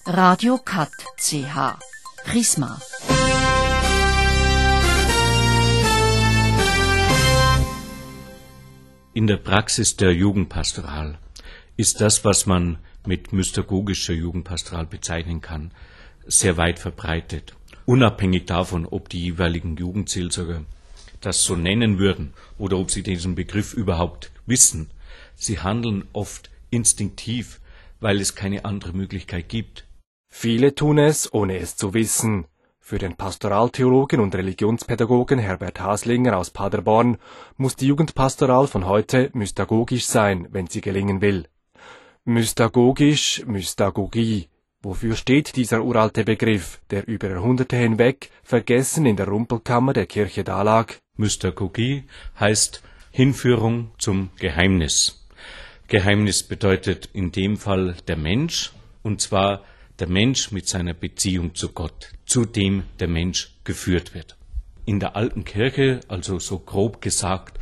Radio Kat CH Prisma. In der Praxis der Jugendpastoral ist das, was man mit mystagogischer Jugendpastoral bezeichnen kann, sehr weit verbreitet. Unabhängig davon, ob die jeweiligen Jugendseelsorger das so nennen würden oder ob sie diesen Begriff überhaupt wissen. Sie handeln oft instinktiv, weil es keine andere Möglichkeit gibt. Viele tun es, ohne es zu wissen. Für den Pastoraltheologen und Religionspädagogen Herbert Haslinger aus Paderborn muss die Jugendpastoral von heute mystagogisch sein, wenn sie gelingen will. Mystagogisch, Mystagogie. Wofür steht dieser uralte Begriff, der über Jahrhunderte hinweg vergessen in der Rumpelkammer der Kirche dalag? Mystagogie heißt Hinführung zum Geheimnis. Geheimnis bedeutet in dem Fall der Mensch, und zwar der Mensch mit seiner Beziehung zu Gott, zu dem der Mensch geführt wird. In der alten Kirche, also so grob gesagt,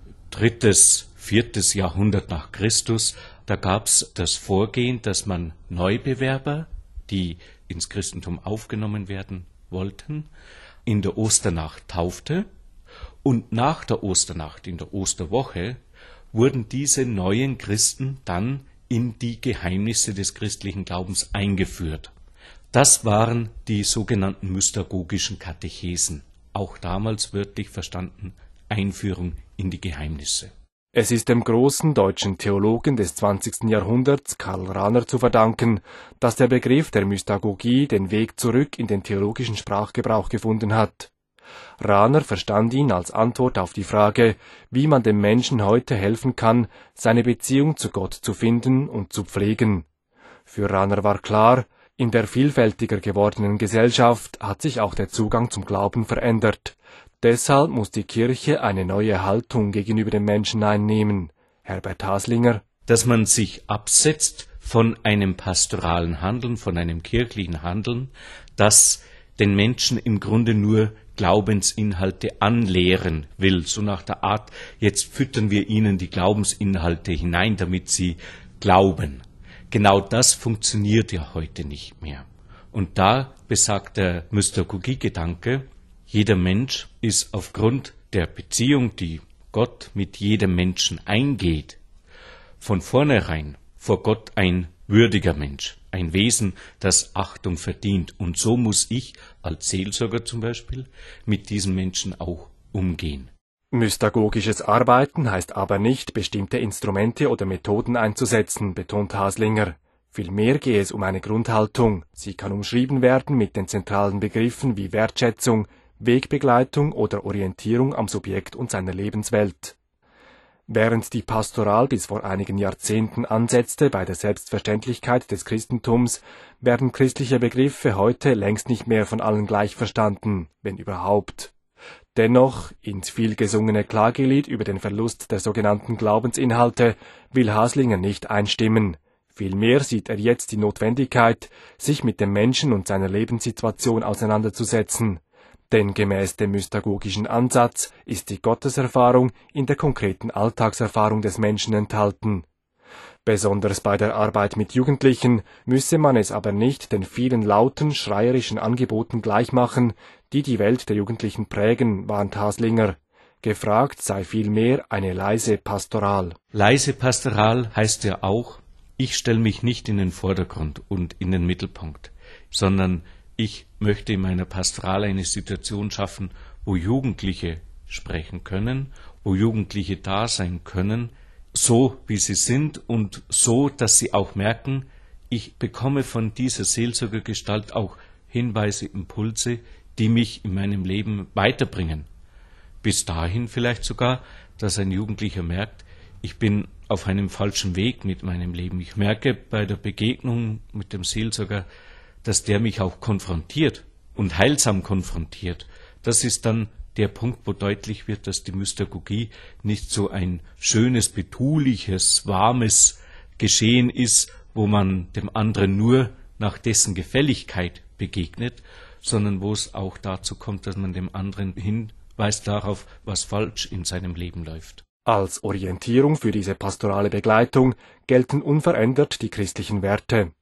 3., 4. Jahrhundert nach Christus, da gab es das Vorgehen, dass man Neubewerber, die ins Christentum aufgenommen werden wollten, in der Osternacht taufte, und nach der Osternacht, in der Osterwoche, wurden diese neuen Christen dann in die Geheimnisse des christlichen Glaubens eingeführt. Das waren die sogenannten mystagogischen Katechesen, auch damals wörtlich verstanden Einführung in die Geheimnisse. Es ist dem großen deutschen Theologen des 20. Jahrhunderts, Karl Rahner, zu verdanken, dass der Begriff der Mystagogie den Weg zurück in den theologischen Sprachgebrauch gefunden hat. Rahner verstand ihn als Antwort auf die Frage, wie man dem Menschen heute helfen kann, seine Beziehung zu Gott zu finden und zu pflegen. Für Rahner war klar, in der vielfältiger gewordenen Gesellschaft hat sich auch der Zugang zum Glauben verändert. Deshalb muss die Kirche eine neue Haltung gegenüber dem Menschen einnehmen. Herbert Haslinger: Dass man sich absetzt von einem pastoralen Handeln, von einem kirchlichen Handeln, das den Menschen im Grunde nur Glaubensinhalte anlehren will, so nach der Art, jetzt füttern wir ihnen die Glaubensinhalte hinein, damit sie glauben. Genau das funktioniert ja heute nicht mehr. Und da besagt der Mystagogie-Gedanke, jeder Mensch ist aufgrund der Beziehung, die Gott mit jedem Menschen eingeht, von vornherein vor Gott ein würdiger Mensch, ein Wesen, das Achtung verdient. Und so muss ich als Seelsorger zum Beispiel mit diesen Menschen auch umgehen. Mystagogisches Arbeiten heißt aber nicht, bestimmte Instrumente oder Methoden einzusetzen, betont Haslinger. Vielmehr gehe es um eine Grundhaltung. Sie kann umschrieben werden mit den zentralen Begriffen wie Wertschätzung, Wegbegleitung oder Orientierung am Subjekt und seiner Lebenswelt. Während die Pastoral bis vor einigen Jahrzehnten ansetzte bei der Selbstverständlichkeit des Christentums, werden christliche Begriffe heute längst nicht mehr von allen gleich verstanden, wenn überhaupt. Dennoch, ins vielgesungene Klagelied über den Verlust der sogenannten Glaubensinhalte will Haslinger nicht einstimmen. Vielmehr sieht er jetzt die Notwendigkeit, sich mit dem Menschen und seiner Lebenssituation auseinanderzusetzen. Denn gemäß dem mystagogischen Ansatz ist die Gotteserfahrung in der konkreten Alltagserfahrung des Menschen enthalten. Besonders bei der Arbeit mit Jugendlichen müsse man es aber nicht den vielen lauten, schreierischen Angeboten gleichmachen, die die Welt der Jugendlichen prägen, warnt Haslinger. Gefragt sei vielmehr eine leise Pastoral. Leise Pastoral heißt ja auch, ich stelle mich nicht in den Vordergrund und in den Mittelpunkt, sondern ich möchte in meiner Pastoral eine Situation schaffen, wo Jugendliche sprechen können, wo Jugendliche da sein können, so wie sie sind und so, dass sie auch merken, ich bekomme von dieser Seelsorgergestalt auch Hinweise, Impulse, die mich in meinem Leben weiterbringen. Bis dahin vielleicht sogar, dass ein Jugendlicher merkt, ich bin auf einem falschen Weg mit meinem Leben. Ich merke bei der Begegnung mit dem Seelsorger, dass der mich auch konfrontiert und heilsam konfrontiert. Das ist dann der Punkt, wo deutlich wird, dass die Mystagogie nicht so ein schönes, betuliches, warmes Geschehen ist, wo man dem anderen nur nach dessen Gefälligkeit begegnet, sondern wo es auch dazu kommt, dass man dem anderen hinweist darauf, was falsch in seinem Leben läuft. Als Orientierung für diese pastorale Begleitung gelten unverändert die christlichen Werte.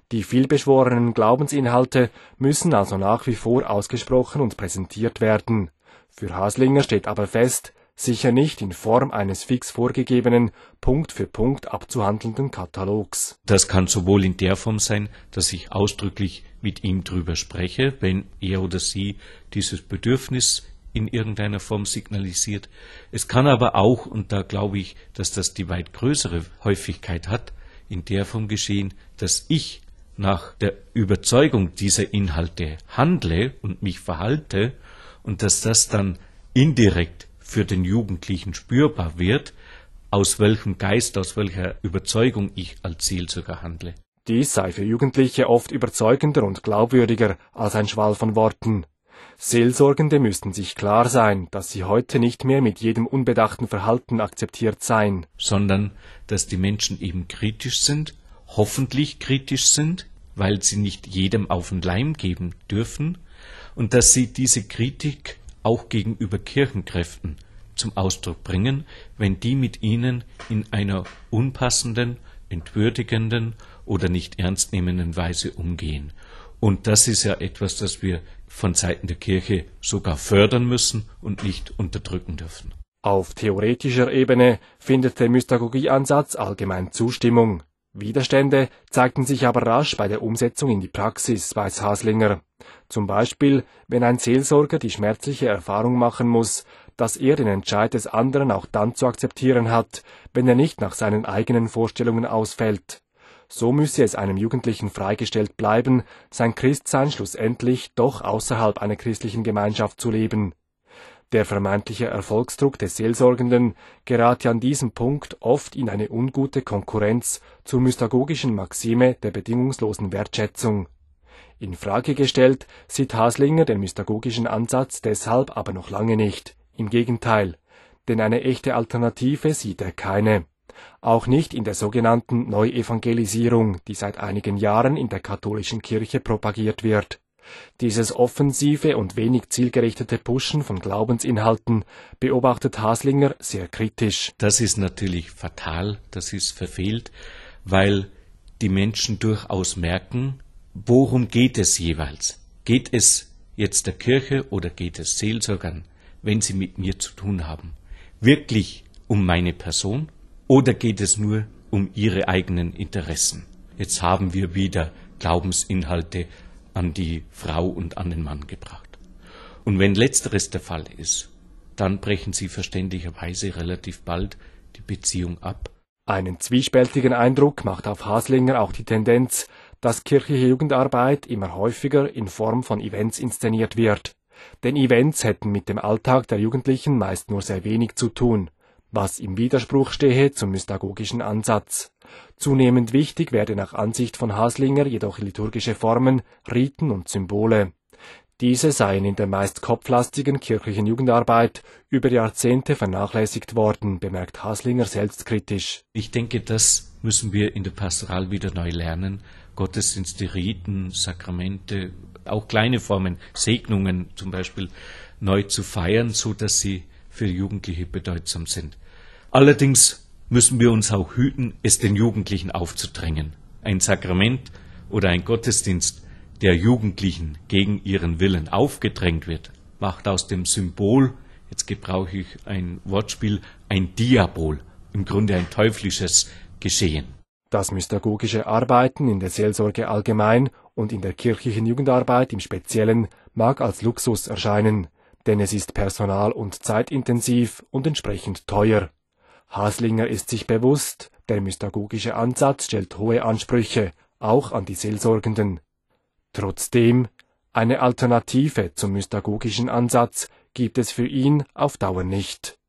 Die vielbeschworenen Glaubensinhalte müssen also nach wie vor ausgesprochen und präsentiert werden. Für Haslinger steht aber fest, sicher nicht in Form eines fix vorgegebenen, Punkt für Punkt abzuhandelnden Katalogs. Das kann sowohl in der Form sein, dass ich ausdrücklich mit ihm drüber spreche, wenn er oder sie dieses Bedürfnis in irgendeiner Form signalisiert. Es kann aber auch, und da glaube ich, dass das die weit größere Häufigkeit hat, in der Form geschehen, dass ich nach der Überzeugung dieser Inhalte handle und mich verhalte und dass das dann indirekt für den Jugendlichen spürbar wird, aus welchem Geist, aus welcher Überzeugung ich als Seelsorger handle. Dies sei für Jugendliche oft überzeugender und glaubwürdiger als ein Schwall von Worten. Seelsorgende müssten sich klar sein, dass sie heute nicht mehr mit jedem unbedachten Verhalten akzeptiert seien, sondern dass die Menschen eben kritisch sind, hoffentlich kritisch sind, weil sie nicht jedem auf den Leim geben dürfen, und dass sie diese Kritik auch gegenüber Kirchenkräften zum Ausdruck bringen, wenn die mit ihnen in einer unpassenden, entwürdigenden oder nicht ernstnehmenden Weise umgehen. Und das ist ja etwas, das wir von Seiten der Kirche sogar fördern müssen und nicht unterdrücken dürfen. Auf theoretischer Ebene findet der Mystagogie-Ansatz allgemein Zustimmung. Widerstände zeigten sich aber rasch bei der Umsetzung in die Praxis, weiß Haslinger. Zum Beispiel, wenn ein Seelsorger die schmerzliche Erfahrung machen muss, dass er den Entscheid des anderen auch dann zu akzeptieren hat, wenn er nicht nach seinen eigenen Vorstellungen ausfällt. So müsse es einem Jugendlichen freigestellt bleiben, sein Christsein schlussendlich doch außerhalb einer christlichen Gemeinschaft zu leben. Der vermeintliche Erfolgsdruck des Seelsorgenden gerate an diesem Punkt oft in eine ungute Konkurrenz zur mystagogischen Maxime der bedingungslosen Wertschätzung. In Frage gestellt sieht Haslinger den mystagogischen Ansatz deshalb aber noch lange nicht. Im Gegenteil, denn eine echte Alternative sieht er keine. Auch nicht in der sogenannten Neuevangelisierung, die seit einigen Jahren in der katholischen Kirche propagiert wird. Dieses offensive und wenig zielgerichtete Pushen von Glaubensinhalten beobachtet Haslinger sehr kritisch. Das ist natürlich fatal, das ist verfehlt, weil die Menschen durchaus merken, worum geht es jeweils? Geht es jetzt der Kirche oder geht es Seelsorgern, wenn sie mit mir zu tun haben? Wirklich um meine Person oder geht es nur um ihre eigenen Interessen? Jetzt haben wir wieder Glaubensinhalte an die Frau und an den Mann gebracht. Und wenn letzteres der Fall ist, dann brechen sie verständlicherweise relativ bald die Beziehung ab. Einen zwiespältigen Eindruck macht auf Haslinger auch die Tendenz, dass kirchliche Jugendarbeit immer häufiger in Form von Events inszeniert wird. Denn Events hätten mit dem Alltag der Jugendlichen meist nur sehr wenig zu tun, was im Widerspruch stehe zum mystagogischen Ansatz. Zunehmend wichtig werde nach Ansicht von Haslinger jedoch liturgische Formen, Riten und Symbole. Diese seien in der meist kopflastigen kirchlichen Jugendarbeit über Jahrzehnte vernachlässigt worden, bemerkt Haslinger selbstkritisch. Ich denke, das müssen wir in der Pastoral wieder neu lernen. Gottesdienste, Riten, Sakramente, auch kleine Formen, Segnungen zum Beispiel, neu zu feiern, so dass sie für Jugendliche bedeutsam sind. Allerdings müssen wir uns auch hüten, es den Jugendlichen aufzudrängen. Ein Sakrament oder ein Gottesdienst, der Jugendlichen gegen ihren Willen aufgedrängt wird, macht aus dem Symbol, jetzt gebrauche ich ein Wortspiel, ein Diabol, im Grunde ein teuflisches Geschehen. Das mystagogische Arbeiten in der Seelsorge allgemein und in der kirchlichen Jugendarbeit im Speziellen mag als Luxus erscheinen, denn es ist personal- und zeitintensiv und entsprechend teuer. Haslinger ist sich bewusst, der mystagogische Ansatz stellt hohe Ansprüche, auch an die Seelsorgenden. Trotzdem, eine Alternative zum mystagogischen Ansatz gibt es für ihn auf Dauer nicht.